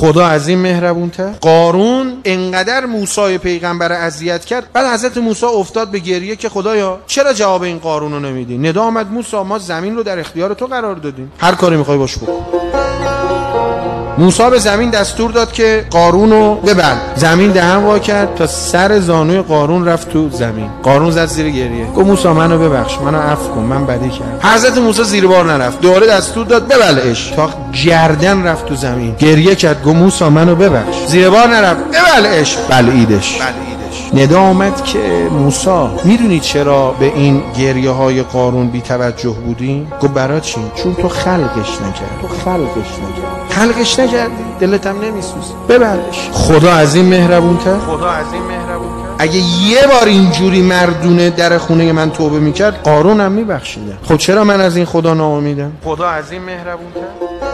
خدا از این مهربون‌تر. قارون انقدر موسی پیغمبر اذیت کرد، بعد حضرت موسی افتاد به گریه که خدایا چرا جواب این قارون رو نمیدی؟ ندا آمد موسی ما زمین رو در اختیار تو قرار دادیم، هر کاری میخوای باش بکن. موسی به زمین دستور داد که قارون رو ببند. زمین دهن وا کرد تا سر زانوی قارون رفت تو زمین. قارون زد زیر گریه، گفت موسی منو ببخش، منو عفو کن، من بدی کردم. حضرت موسی زیر بار نرفت، دوباره دستور داد ببلعش، تا گردن رفت تو زمین. گریه کرد، گفت موسی منو ببخش، زیر بار نرفت، ببلعش، بلعیدش. ندا آمد که موسی میدونی چرا به این گریه های قارون بی توجه بودی؟ گفت برای چی؟ چون تو خلقش نکردی، دلت هم نمیسوزه، ببرش. خدا از این مهربون‌تر. اگه یه بار اینجوری مردونه در خونه من توبه میکرد قارون هم میبخشیدم. خب چرا من از این خدا ناامیدم؟ خدا از این مهربون‌تر.